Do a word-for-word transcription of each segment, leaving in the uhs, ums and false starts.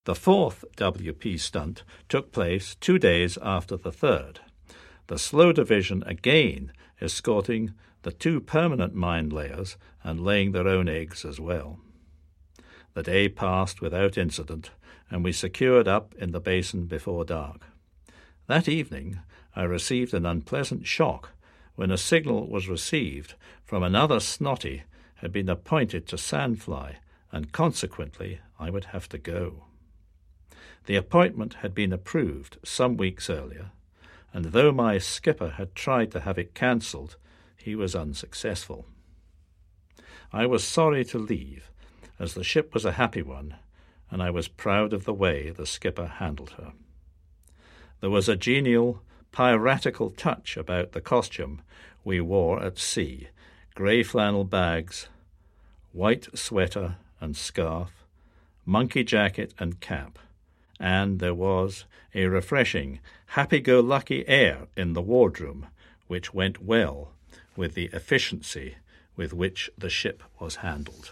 The fourth W P stunt took place two days after the third, the Slow Division again escorting the two permanent mine layers and laying their own eggs as well. The day passed without incident, and we secured up in the basin before dark. That evening I received an unpleasant shock when a signal was received from another snotty had been appointed to Sandfly, and consequently I would have to go. The appointment had been approved some weeks earlier, and though my skipper had tried to have it cancelled, he was unsuccessful. I was sorry to leave, as the ship was a happy one, and I was proud of the way the skipper handled her. There was a genial, piratical touch about the costume we wore at sea, grey flannel bags, white sweater and scarf, monkey jacket and cap, and there was a refreshing, happy-go-lucky air in the wardroom which went well with the efficiency with which the ship was handled.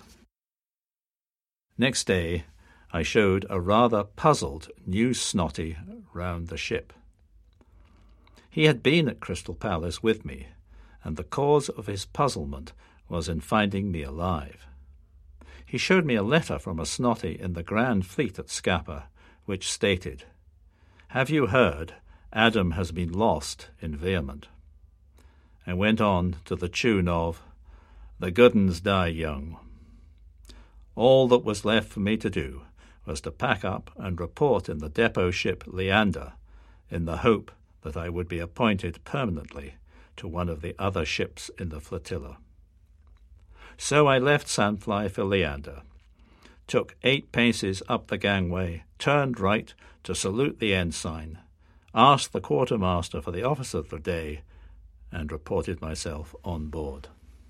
Next day I showed a rather puzzled new snotty round the ship. He had been at Crystal Palace with me, and the cause of his puzzlement was in finding me alive. He showed me a letter from a snotty in the Grand Fleet at Scapa, which stated, "Have you heard Adam has been lost in Veermont?" and went on to the tune of "The good uns die young." All that was left for me to do was to pack up and report in the depot ship Leander, in the hope that I would be appointed permanently to one of the other ships in the flotilla. So I left Sandfly for Leander, took eight paces up the gangway, turned right to salute the ensign, asked the quartermaster for the office of the day, and reported myself on board.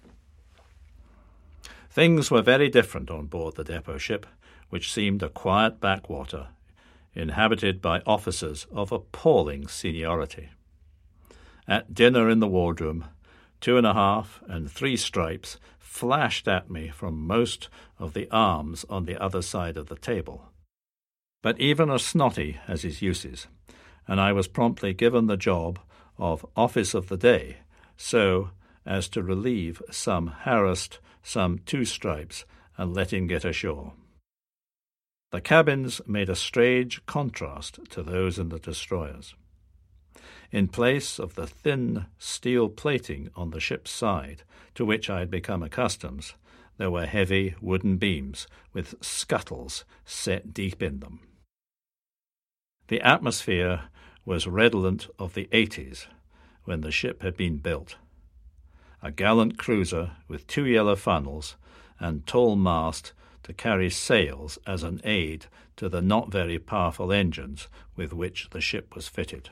Things were very different on board the depot ship, which seemed a quiet backwater, inhabited by officers of appalling seniority. At dinner in the wardroom, two and a half and three stripes flashed at me from most of the arms on the other side of the table. But even a snotty has his uses, and I was promptly given the job of office of the day, so as to relieve some harassed, some two stripes, and let him get ashore. The cabins made a strange contrast to those in the destroyers. In place of the thin steel plating on the ship's side, to which I had become accustomed, there were heavy wooden beams with scuttles set deep in them. The atmosphere was redolent of the eighties, when the ship had been built. A gallant cruiser with two yellow funnels and tall mast to carry sails as an aid to the not very powerful engines with which the ship was fitted.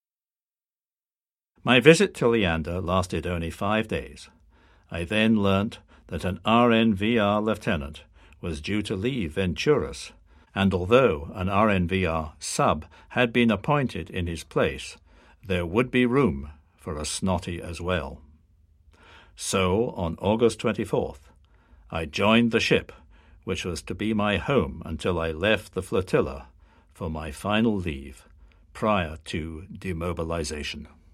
My visit to Leander lasted only five days. I then learnt that an R N V R lieutenant was due to leave Venturas, and although an R N V R sub had been appointed in his place, there would be room for a snotty as well. So, on August twenty-fourth, I joined the ship, which was to be my home until I left the flotilla for my final leave prior to demobilization.